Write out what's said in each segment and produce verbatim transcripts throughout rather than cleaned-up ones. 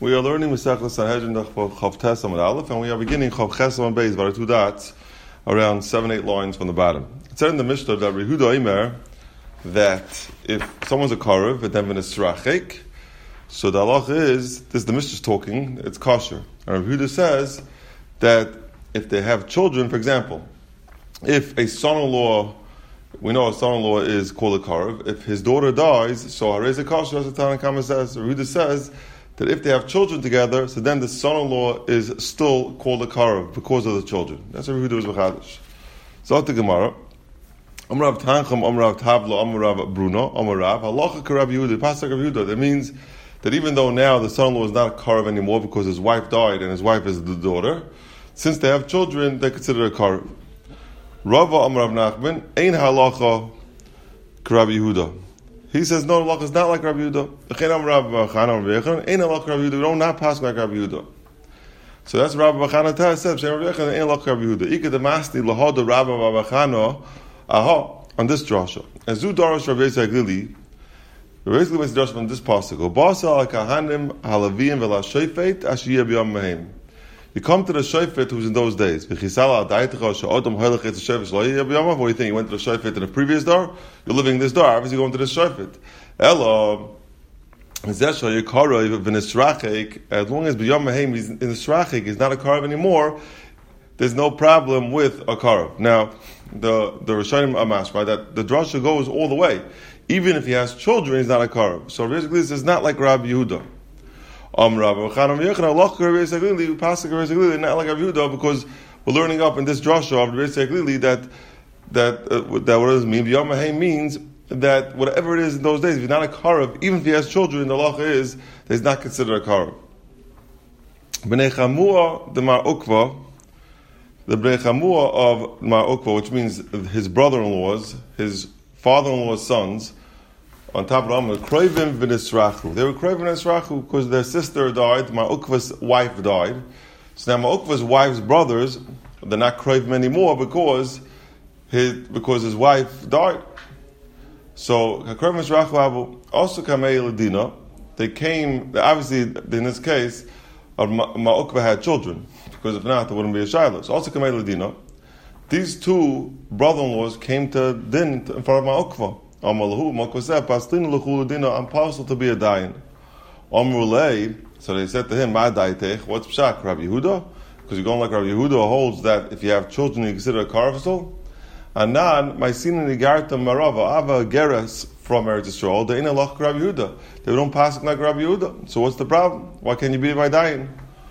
We are learning Masechta Sanhedrin Chav Tes Amud Aleph, and we are beginning Chav Ches Amud Beis, about two dots, around seven, eight lines from the bottom. It said in the Mishnah that Rehuda Imer that if someone's a karev and then it's rachek, so the halach is this. The Mishnah is talking; it's kosher. And Rehuda says that if they have children, for example, if a son-in-law, we know a son-in-law is called a karev. If his daughter dies, so harei ze kosher, as the Tanna Kama says. Rehuda says that if they have children together, so then the son-in-law is still called a karev because of the children. That's what Rehuda was mechadish. So the Gemara, Amrav Tancham, Amrav Tavla, Amrav Bruno, Amrav Halacha Karav Yehuda, Pasuk of Yehuda. That means that even though now the son-in-law is not a karev anymore because his wife died and his wife is the daughter, since they have children, they consider a karev. Rava Amrav Nachman, Ein Halacha Karav Yehuda. He says, no, halacha is not like Rabbi Yehuda. Ain't halacha Rabbi Yehuda. We don't not pass like Rabbi Yehuda. So that's Rabbi Bachana says. Ain't halacha Rabbi Yehuda. Ika demasti lahada Rabbi Bachana. Aha, on this drasha. And Zu Darash Rabbi Yisrael Glili. Rabbi Yisrael makes drasha from this pasuk. Basa al kahanim halavim v'la shofet ashiyah b'yom mehem. You come to the shofet who's in those days. What do you think? You went to the shofet in the previous door? You're living in this door. Obviously, you're going to the shofet. Elo, as long as b'yom mehem he's in the shrachik, he's not a karev anymore, there's no problem with a karev. Now, the the Rishonim are mashma that the drasha goes all the way. Even if he has children, he's not a karev. So basically, this is not like Rabbi Yehuda. Um, Rabbi Chanam Yechon Allah Rabbi Yisrael Pasuk Rabbi Yisrael not like Rabbi Yehuda, because we're learning up in this drasha of Rabbi Yisrael that that uh, that what does it mean? B'yom mehem means that whatever it is in those days, if you're not a karev, even if he has children, the halacha is that he's not considered a karev. Bnei Chamua the Mar Ukva, the Bnei Chamua of Mar Ukva, which means his brother-in-laws, his father-in-law's sons. On top of them, Kroivim v'nisrachu. They were Kroivim v'nisrachu because their sister died, Ma'ukva's wife died. So now Ma'ukva's wife's brothers, they're not Kroivim anymore because his because his wife died. So Kroivim v'nisrachu also kamei ledina. They came, obviously in this case, Ma'ukva had children, because if not, there wouldn't be a shiloh. So also kamei ledina. These two brother-in-laws came to din in front of Ma'ukva. I'm partial to be a dayan. So they said to him, what's pshat, Rabbi Yehuda? Because you're going like Rabbi Yehuda holds that if you have children, you consider a karev. Anan, my sin in Igarta Marava, Ava Geras from Eretz Yisrael, they ain't a loch Rabbi Yehuda. They don't pass like Rabbi Yehuda. So what's the problem? Why can't you be my dayan?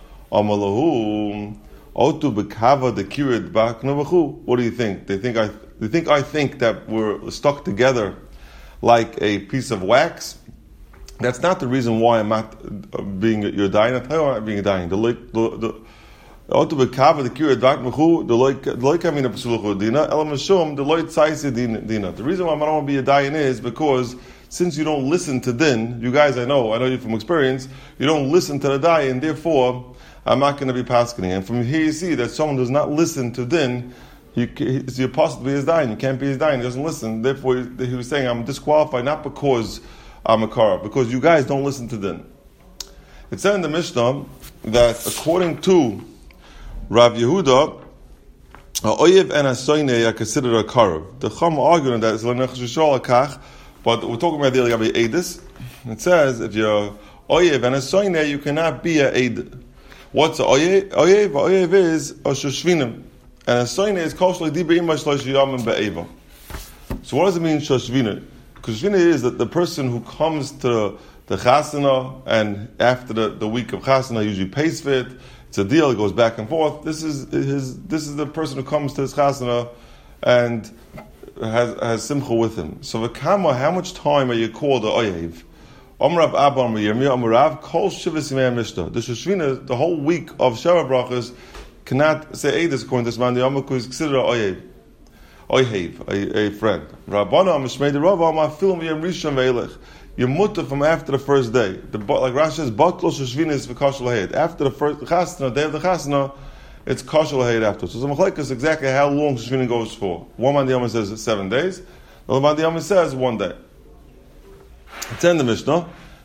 Otu bekava the kirid bak novachu. What do you think? They think I. They think I think that we're stuck together like a piece of wax. That's not the reason why I'm not being your dying. I tell you why I'm not being a dying. The the otu bekava the kirid bak novachu. The loy the loy kamina pesuluchu dina elam mishum the loy tzaisi dina. The reason why I don't want to be a dying is because since you don't listen to din, you guys I know I know you from experience. You don't listen to the dying, therefore I'm not going to be paskening. And from here you see that someone does not listen to din, you, it's the apostle to be his dying. You can't be his dying. He doesn't listen. Therefore, he was saying, I'm disqualified not because I'm a karev, because you guys don't listen to din. It said in the Mishnah that according to Rav Yehuda, Oyev and Asoynei are considered a karev. The Chum arguing that it's l'nech shishol akach, but we're talking about the Gabi Eidus. It says if you're Oyev and Asoynei, you cannot be a Eid. What's a oyev? Oyev, oyev is a shoshvinim, and a soine is kosher diba ima shlosh yamim be'eva. So what does it mean shoshvina? Because shoshvina is that the person who comes to the chasana and after the, the week of chasana usually pays for it. It's a deal. It goes back and forth. This is his. This is the person who comes to his chasana and has has simcha with him. So v'kama, how much time are you called a oyev? Amrav Abba Amriyami Amrav Kol Shivas Yimei Mishnah. The Shoshvina, the whole week of Sheva Brachas, cannot say Eidus according to this man. The Amar is considered a oyev, oyev, a, a friend. Rabbana Mishmei the Rav Amar Film Yom Rishon Veilech. You're mutter from after the first day. The like Rashi says, Batlo Shoshvina is for Kosher Lahed. After the first Chasna, day of the Chasna, it's Kosher Lahed after. So the Machlek is exactly how long Shoshvina goes for. One man the Amar says seven days. The other man the Amar says one day. It's in the Mishnah.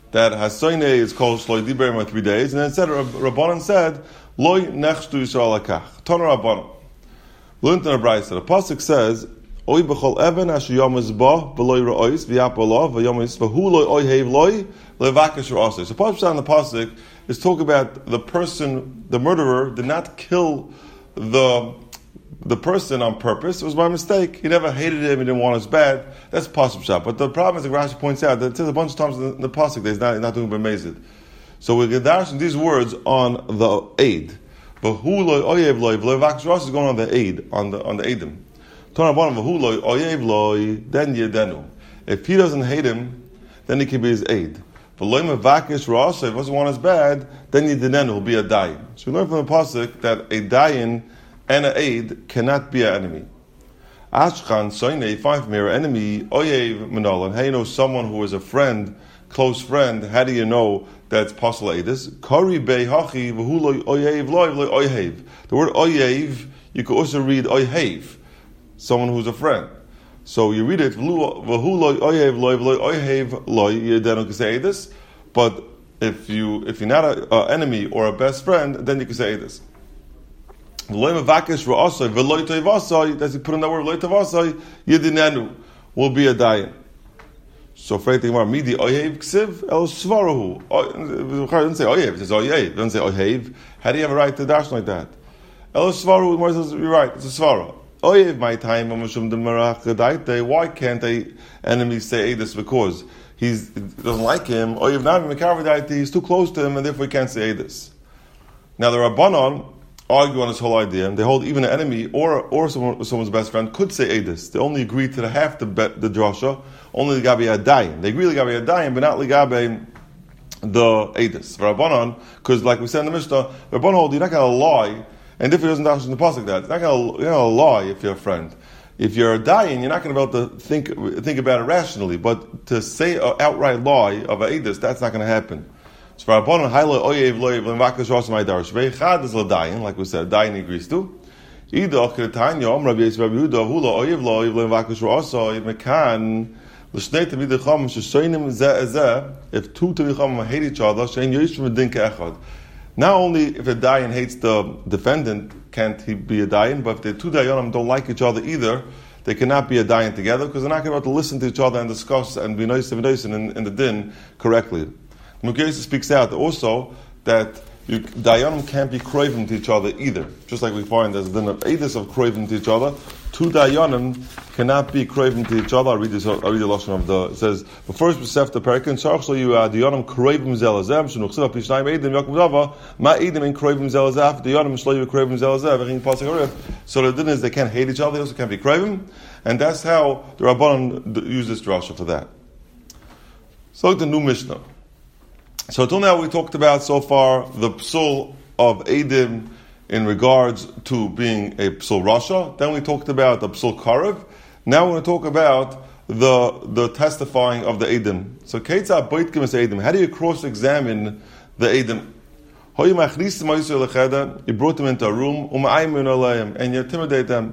that Hasoine is called Shloi Diber for three days, and then said Rabbanan said Loi Nechshtu Yisrael Akach. Tana Rabbanan. Learned in a brayso. The pasuk says Oy b'chol even asher yomes ba b'loi ra'os v'yapolav v'yomes v'hu loi oy hev loi levakish ra'osei. So pasuk on the pasuk is talk about the person, the murderer did not kill the the person on purpose. It was by mistake. He never hated him. He didn't want his bad. That's pasuk shot. But the problem is, like Rashi points out, that it says a bunch of times in the, the pasuk that he's not, he's not doing b'mezid. So we're gedashing these words on the aid. But who loy oyev loy v'levakish ra'osei is going on the aid, on the on the aidim. Then yedenu. If he doesn't hate him, then he can be his aid. If he doesn't want his bad, then yedenu will be a dayan. So we learn from the pasuk that a dayan and an aid cannot be an enemy. Ashkan soine, find from here an enemy oyev menolan. How do you know someone who is a friend, close friend? How do you know that's possible aidis? Kari bei hachi v'hu oyev loy oyev. The word oyev you could also read oyev. Someone who's a friend. So you read it, say this, but if you if you're not an enemy or a best friend, then you can say this. That's you put in that word will be a dayan. So freighting more midi oyev ksiv el svarahu. It doesn't say oyev, it says oyev. It doesn't say oyev. How do you have a right to dash like that? El svarahu, says you're right, it's a svara. Oyev my time, why can't a enemy say this? Because he's, he doesn't like him. Oyev not he's too close to him, and therefore he can't say this. Now the Rabbanon argue on this whole idea, and they hold even an enemy or or someone, someone's best friend could say this. They only agree to the half the bet, the drasha, only Ligabe Adayin. They agree Ligabe Adayin, but not Ligabe the Edis. Rabbanon, because like we said in the Mishnah, Rabbanon hold you're not going to lie. And if he doesn't dash in the pasuk that, it's not going to lie if you're a friend. If you're dying, you're not going to be able to think think about it rationally. But to say an outright lie of a edus, that's not going to happen. So for Rabbanon, hailo oyev loyev levakish ra'osei ma'idarash veichad is l'dayin, like we said, dayin agrees to. Idach ketanya om Rabbi Yisrael Yehuda hula oyev loyev levakish ra'osei mekan l'shnei tamidei chacham shesoinim zeh zeh. If two tamidei chacham hate each other, shein yoshim v'dinka echad. Not only if a dayan hates the defendant, can't he be a dayan, but if the two dayanim don't like each other either, they cannot be a dayan together because they're not going to be able to listen to each other and discuss and be nice and nice in, in the din correctly. Mukayesa speaks out also that you, dayanim can't be craving to each other either. Just like we find there's a din of edus of craving to each other, two dayanim cannot be craving to each other. I read this. I read the lashon of the. It says, "But first, besef the perikin sharchlo you dayanim craving zelazem shnuchsiv pishnayim edim yakum zava ma edim in craving zelazaf dayanim shlo you craving zelazem v'ching pasuk harif." So the din is they can't hate each other. They also can't be craving, and that's how the Rabbanan use this drasha for that. So look at the new Mishnah. So until now we talked about so far the psul of edim in regards to being a psul rasha. Then we talked about the psul karev. Now we're going to talk about the the testifying of the edim. So ketzah boitkim es edim. How do you cross-examine the edim? You brought them into a room and you intimidate them.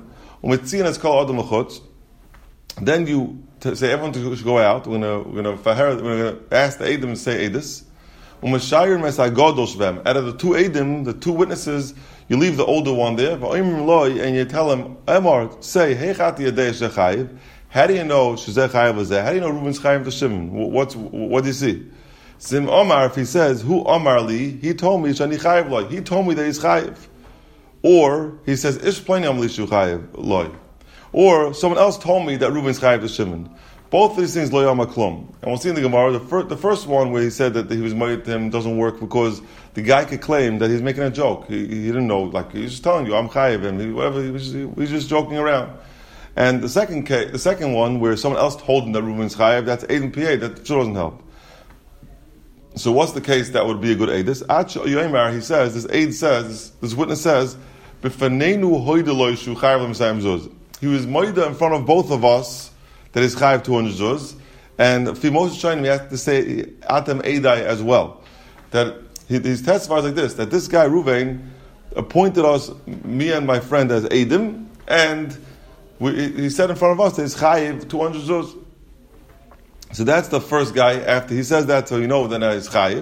Then you t- say everyone should go out. We're going to we're going to we're going to ask the edim and say edis. Out of the two edim, the two witnesses, you leave the older one there, and you tell him, Emar, say, how do you know Shezeh Chayav was there? How do you know Reuben's Chayav to Shimon? What's, what do you see? Sim Omar, if he says, Who Omar li? He told me, Shani Chayav loy. He told me that he's Chayav. Or, he says, Ish pleni am li shu Chayav loy. Or, someone else told me that Reuben's Chayav to Shimon. Both of these things loy am klum. And we'll see in the Gemara, the, fir- the first one where he said that he was married to him doesn't work because the guy could claim that he's making a joke. He, he didn't know, like, he's just telling you, I'm Chayav, and he, whatever, he was, he was just joking around. And the second case, the second one where someone else told him that Reuben's Chayav, that's Eid and P A, that sure doesn't help. So what's the case that would be a good Eid? This Ach Yoimar, he says, this Eid says, this, this witness says, B'fanenu hoideloi shu Chayav l'misayim zuz. He was moida in front of both of us that is Chayav two hundred zuz. And for Moshe Shainim, he has to say Atem Eidai as well. That he, he testifies like this, that this guy, Ruvain, appointed us, me and my friend, as Eidim, and we, he said in front of us that he's Chayav two hundred zuz. So that's the first guy. After he says that, so you know then he's chayiv.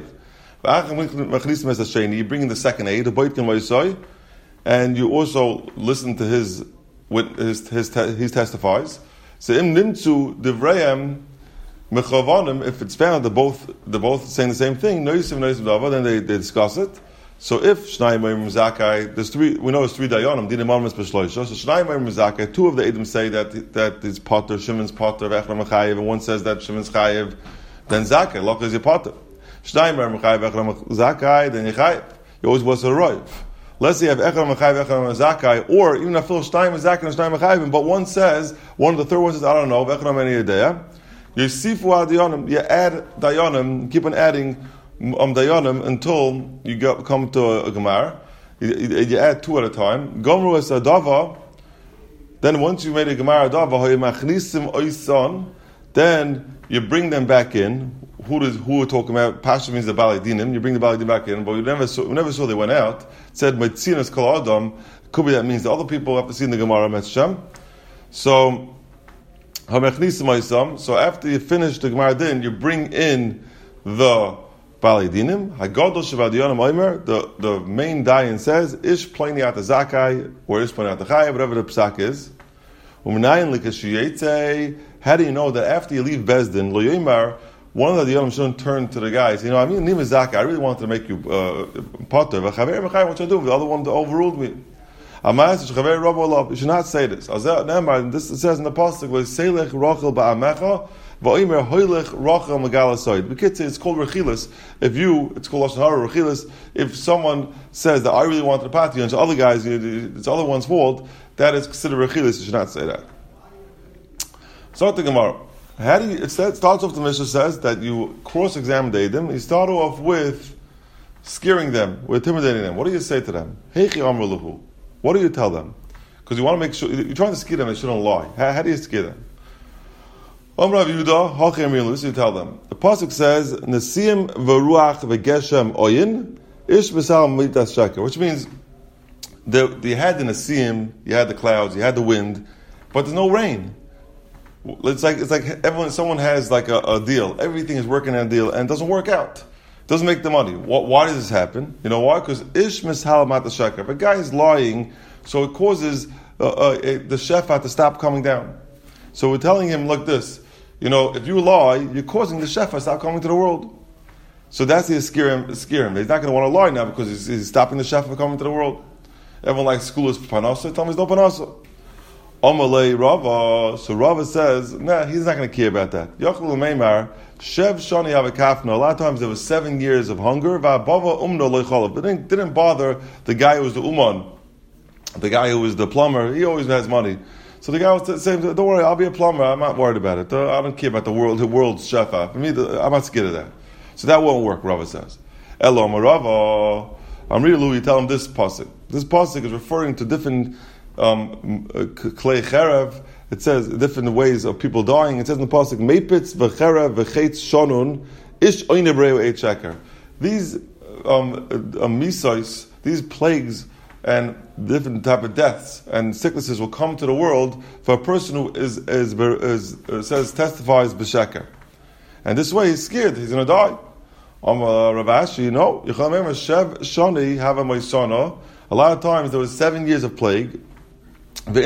You bring in the second aid, and you also listen to his his his, his testifies. So im nimtzu divrayim mechavanim. If it's found that both they're both saying the same thing, noisim noisim dava, then they, they discuss it. So if Shnai Meir Zakai, there's three. We know it's three dayanim. Dinim Almas B'Shloisha. So Shnai Meir Zakai. Two of the Edom say that that is Potter, Shimon's Potter, Echram Chayev, and one says that Shimon's Chayev. Then Zakai, Loch is your Potter. Shnai Meir Chayev, Echram Zakai. Then Yechayev. You always was a roiv. Let's say you have Echram Chayev, Echram Zakai, or even if Shnai Meir Zakai and Shnai Meir Chayev, but one says one of the third one says I don't know Echram Any Yedea. You sifu Dayanim. You add Dayanim. Keep on adding. Um, dayanim until you go, come to a, a gemara, you, you, you add two at a time. Gomru es adava. Then once you made a gemara adava, hoymachnisim oisan. Then you bring them back in. Who does who we're talking about? Pasha means the balei dinim. You bring the balei dinim back in, but we never saw, we never saw they went out. It said metzinas kol adam. Could be that means the other people have to see in the gemara metzshem. So hoymachnisim oisan. So after you finish the gemara, then you bring in the Balei Dinim, Hagadol Shavadiyanim Omer, the the main dayan says, Ish Plani Ata Zakai, or Ish Plani Ata Chai, whatever the psak is. Umnayin Likashiyete, how do you know that after you leave Bezdin, Lo Yomar, one of the Diyanim shouldn't turn to the guys, you know, I mean, Nima Zakai, I really wanted to make you uh, Potter, but Chaver Mechai, what should I do? The other one overruled me. Amas Chaver Rabbi, you should not say this. This it says in the pasuk, Selech Rachel Ba'amecha, it's called rechilas. If you, it's called lashon hara rechilas. If someone says that I really wanted a party and so other guys, it's other one's fault, that is considered rechilas. You should not say that. So the Gemara, how do you? It starts off. The Mishnah says that you cross-examine them. You start off with scaring them, with intimidating them. What do you say to them? Heichi amar lahu. What do you tell them? Because you want to make sure you're trying to scare them. They shouldn't lie. How, how do you scare them? Om Rav Yehuda, Hachem Yilus, you tell them. The pasuk says, Nesim v'ruach v'geshem oyin, ish v'sal mitas sheker, which means the, you had the Nesim, you had the clouds, you had the wind, but there's no rain. It's like it's like everyone, someone has like a, a deal. Everything is working on a deal and it doesn't work out. It doesn't make the money. Why, why does this happen? You know why? Because ish mishal mitas sheker. If a guy is lying, so it causes uh, uh, the shefa to stop coming down. So we're telling him like this. You know, if you lie, you're causing the shefa to stop coming to the world. So that's the scare him. Scare him. He's not going to want to lie now because he's, he's stopping the shefa from coming to the world. Everyone likes school is panasa. Tell him he's no panasa. Amalei Rava. So Rava says, nah, he's not going to care about that. Yochel Meimar Shev Shani Avakafna. A lot of times there was seven years of hunger. Va'bava Umno Leicholav. But didn't didn't bother the guy who was the uman, the guy who was the plumber. He always has money. So the guy was saying, don't worry, I'll be a plumber. I'm not worried about it. I don't care about the world, the world's shefa. For me, I'm not scared of that. So that won't work, Rava says. Elo Marava. Amri Lu, you tell him this pasuk. This pasuk is referring to different um, klei cherev. It says different ways of people dying. It says in the pasuk, Meipitz v'cherev v'cheitz shonun ish oinebreu eit sheker. These um, um, misais, these plagues, and different type of deaths and sicknesses will come to the world for a person who is is, is, is says testifies b'sheker, and this way he's scared he's going to die. Um, uh, Rav Ashi, no, you can remember Shev Shani have a moisana. A lot of times there was seven years of plague. And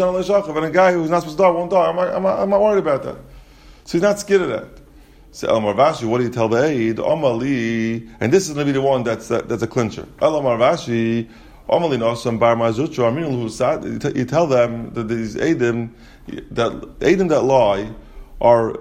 a guy who's not supposed to die won't die. I'm not, I'm not, I'm not worried about that. So he's not scared of that. So El Marvashi, what do you tell the aid? Amali, and this is going to be the one that's uh, that's a clincher. El Marvashi. You tell them that these Eidim, that Eidim that lie, are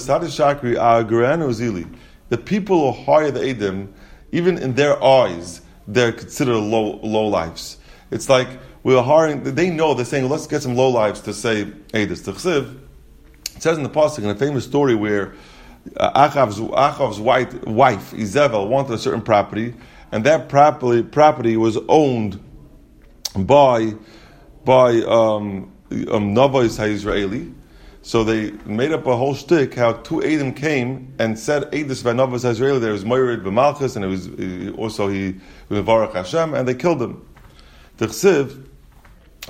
the people who hire the Eidim, even in their eyes, they're considered low low lives. It's like we're hiring. They know they're saying, let's get some low lives to say Eidim. It says in the pasuk in a famous story where uh, Achav's, Achav's white wife Izebel wanted a certain property. And that property property was owned by by um, um, Navos HaYisraeli. So they made up a whole shtick how two Eidim came and said Eidus by Navos HaYisraeli. There was Moirid b'Malchus, and it was he, also he was Baruch Hashem, and they killed him. The Chsiv,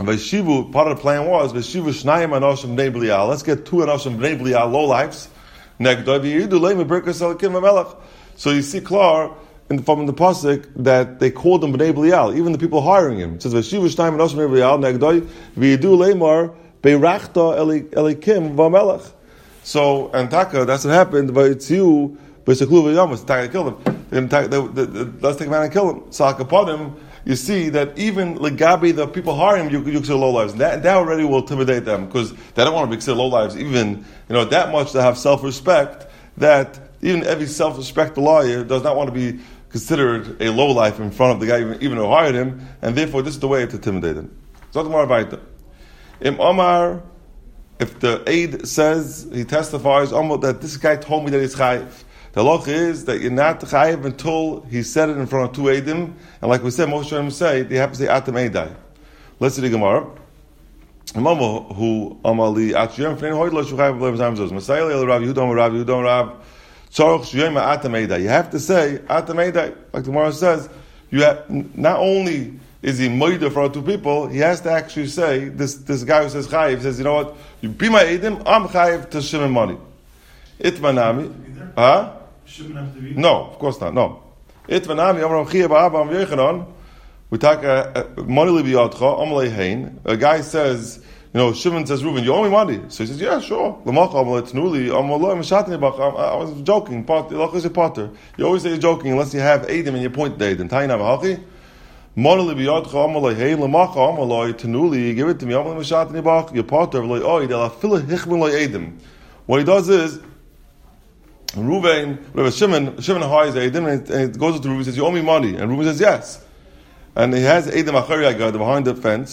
Vaishivu, part of the plan was Vaishivu Shnayim Anoshim Bnei Belial. Let's get two Anoshim Bnei Belial low lives. So you see Klar in, from the pasuk that they called him Bnei Belial, even the people hiring him. It says Vashiva Shtayim and Osher Bnei Belial Negdoi v'yidu leimar beirachta elikim v'melech. So and Taka, that's what happened. But it's you, basically v'yamas. Taka killed him. Let's take a man and kill him. So upon him, you see that even legabi the people hiring him, you you consider low lives. That that already will intimidate them because they don't want to be considered low lives. Even you know that much to have self respect. That even every self respectful lawyer does not want to be considered a low life in front of the guy even, even who hired him, and therefore this is the way to intimidate him. So more about it. Im Omar, if the aide says he testifies Omar, that this guy told me that he's chayiv. The law is that you're not chayiv until he said it in front of two eidim, and like we said, most of them say they have to say atam eidai. Let's see the Gemara. Imam who Amali Achiyam Fein Hoydlo Shuchayiv Lev Zamzos Masayil El Rav Yudam Rav Yudam Rav Tzorch Shuyim Atam Eidai. You have to say Atam Eidai, like the Gemara says. You have not only is he moida for two people, he has to actually say this. This guy who says chayiv says, you know what? You be my eidim. I'm chayiv to shimon money. Itmanami, huh? No, of course not. No. Itmanami. Amram Chia Ba'Abba Am Yechanan. We talk money libiyotcha amalei hein. A guy says, you know, Shimon says, Reuben, you owe me money. So he says, yeah, sure. I was joking. Potter. You always say you're joking unless you have Eidim and you point to Eidim. Tainam hachi. Money libiyotcha amalei hein. Lamacha amalei tenuli. Give it to me. Amalei mishatni bach. You Potter. V'loi oi. Dela fila hichmin loi Eidim. What he does is, Reuben, Shimon, Shimon hires Eidim and it goes to Reuben and says, you owe me money. And Reuben says, yes. And he has Eidim Achari Agad behind the fence.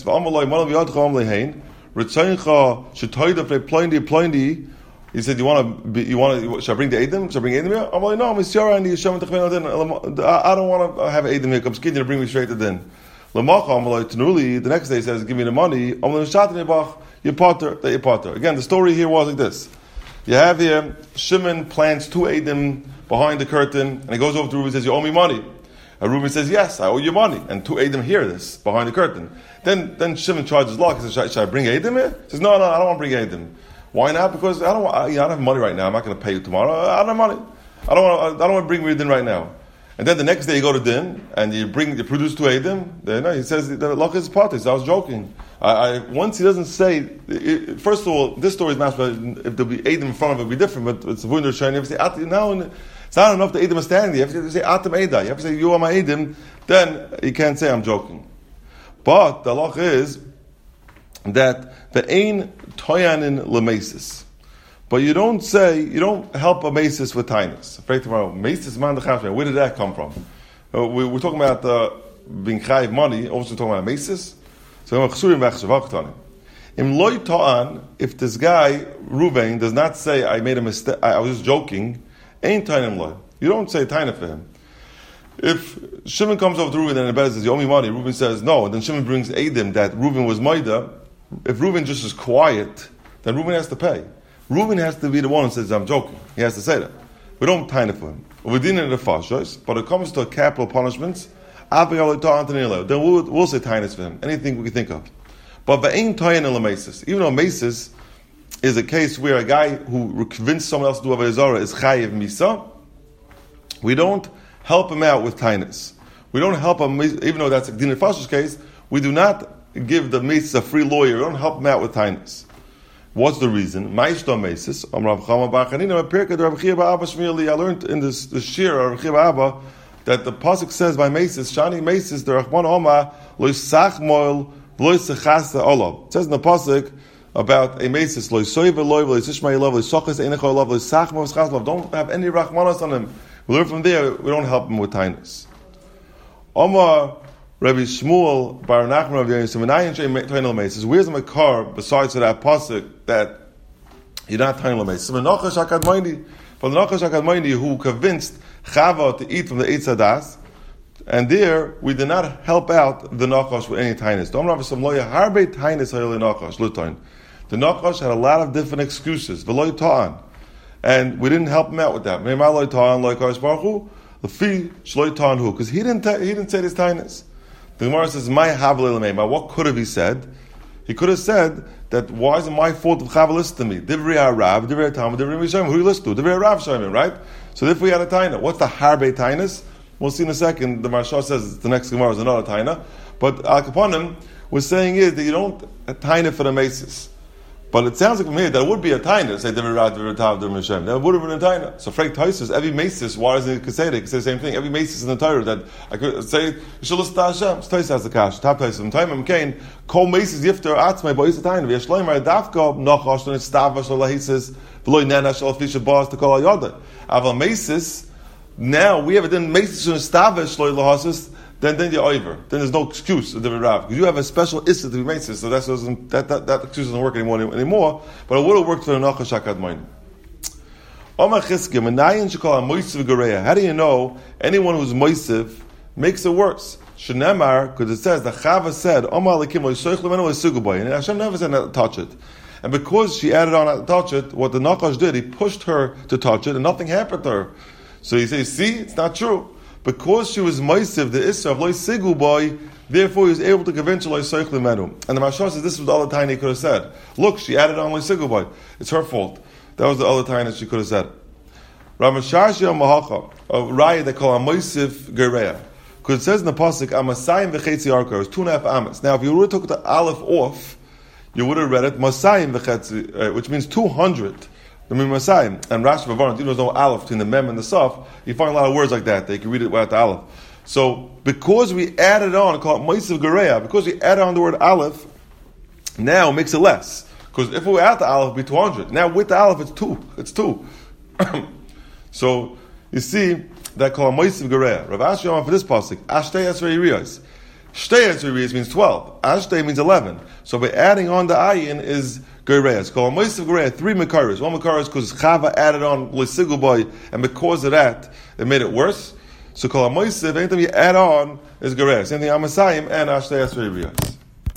He said, "You want to? Be, you want to? Should I bring the Eidim? Should I bring Eidim here?" I'm like, "No, Mister and I don't want to have Eidim here. I'm scared to bring me straight to din." The next day he says, "Give me the money." I'm like, "You potter, that you potter." Again, the story here was like this: you have here Shimon plants two Eidim behind the curtain, and he goes over to Reuben and says, "You owe me money." And Reuben says, yes, I owe you money. And two Eidim hear this behind the curtain. Then then Shimon charges luck. He says, should, should I bring Eidim here? He says, no, no, I don't want to bring Eidim. Why not? Because I don't, I, you know, I don't have money right now. I'm not going to pay you tomorrow. I don't have money. I don't want. I don't want to bring you din right now. And then the next day you go to din and you bring, you produce two Eidim. Then no, he says the luck is part. I was joking. I, I, once he doesn't say, it, first of all, this story is not. If there be Eidim in front of it, it would be different. But it's a wunder shine. You have to say now. It's not enough the Eidim is standing there. You have to say Atam Eidai. You have to say you are my Eidim. Then you can't say I'm joking. But the halach is that the ein toyanin lemesis. But you don't say, you don't help a mesis with tinus. Mesis man the where did that come from? Uh, we, we're talking about uh, being chayiv money. Also talking about mesis. So im loy ta'an, if this guy Reuven does not say I made a mistake, I, I was just joking. Ain't tainim loy. You don't say taina for him. If Shimon comes over to Reuben and the Rebbe says, you owe me money, Reuben says no, and then Shimon brings Eidim that Reuben was Maida. If Reuben just is quiet, then Reuben has to pay. Reuben has to be the one who says, I'm joking. He has to say that. We don't taina for him. We didn't in the fashos, but it comes to capital punishments, then we'll, we'll say tainas for him. Anything we can think of. But the ain't taina l'mesis. Even though mesis is a case where a guy who convinced someone else to do Avodah Zarah is chayiv misa, we don't help him out with tainas. We don't help him, even though that's a din fashos case, we do not give the mesis a free lawyer. We don't help him out with tainas. What's the reason? I learned in this, this shir of Rav Chia Abba that the pasuk says by mesis, shani mesis, the Rachman Oma lo yisach moil lo yisachas olav. It says in the pasuk about a mesis lo yisoy v'lo v'lo yisishmay lov lo yisochas einach olav lo yisach moil yisachas olav. Don't have any rachmanos on him. We learn from there. We don't help him with tainas. Oma Rabbi Shmuel Bar Nachman Rav Yosef Menayin Shei Tainel Mesis. Where's the makar besides that pasuk that you're not Tainel Mesis? From the Nachash Hakadmoini, from the Nachash Hakadmoini who convinced Chava to eat from the Eitz Hadas, and there we did not help out the Nachash with any tainas. Don't have some loya harbe tainas hayol Nachash lutain. The Nachash had a lot of different excuses. V'loy ta'an, and we didn't help him out with that. Meimar loy ta'an loy kares baruch hu lefi shloy ta'an hu, because he didn't he didn't say this tainas. The Gemara says, "My havle l'meimar." What could have he said? He could have said that why is it my fault if Chava listens to me? Divrei Harav, Divrei Talmud, Divrei Mishayim. Who do you listen to? Divrei Harav Shayim, right? So if we had a taina, what's the harbe tainas? We'll see in a second. The Maharsha says the next Gemara is another taina. But Al Kaponim, we're saying is that you don't a taina for the mesis. But it sounds like from here that it would be a taina, say Divrei Harav, Divrei Talmud, Divrei Mishayim. That would have been a taina. So Frank Taisus, every mesis, why doesn't it say that? It could say the same thing. Every mesis in the Torah that I could say, you should listen to Hashem. Taisus has the cash. Top Taisus. In time of McCain, Kol mesis yifter atzmai bois a taina. V'yashloim dafka nochash and stavash lahisis. V'loy nanash al fisha bas to call yoda. Aval mesis. Now we have a then mesis and stavash loy lahasis. Then then you're over. Then there's no excuse of the Rav because you have a special issa to be mesis. So that's that that that excuse doesn't work anymore anymore. But it would have worked for the nachash hakadmain. Omar Chizkiya menayin shekol hamoisiv gereya. How do you know anyone who's moisiv makes it worse? Shenemar, because it says the Chava said Omar lekim loysoich lemenu lesuguboy, and Hashem never said not to touch it. And because she added on not to touch it, what the nachash did, he pushed her to touch it, and nothing happened to her. So he says, see, it's not true. Because she was moisiv, the issa of loy sigu boy, therefore he was able to convince her loy soich lemenu. And the Maharsha says this was the other time he could have said. Look, she added on loy sigu boy. It's her fault. That was the other time that she could have said. Ramashashia Mahacha, a raya they call a moisiv gereya. Because it says in the pasuk, Amasayim v'chetzi arka, it's two and a half amas. Now, if you would have took the aleph off, you would have read it Masayim v'chetzi, uh, which means two hundred. I mean Masayim. And Rashi Vavarant, you know, there's no aleph between the mem and the saf. You find a lot of words like that. They can read it without the aleph. So, because we added on, call it moisiv gereya, because we added on the word aleph, now it makes it less. Because if we were at the aleph, it'd be two hundred. Now with the aleph, it's two. It's two. So, you see, that called moisiv gereya. Rav Ashi Yomar for this pasuk, Ashtei Esrei Riyos. Shtei Esrei Riyos means twelve. Ashtei means eleven. So by adding on the ayin is gereya. It's called moisiv gereya. Three mekaris. One mekaris because Chava added on l'sigu boy, and because of that, it made it worse. So called moisiv. Anytime you add on is gereya. Same thing Amasayim and Ashtei Esrei Riyos.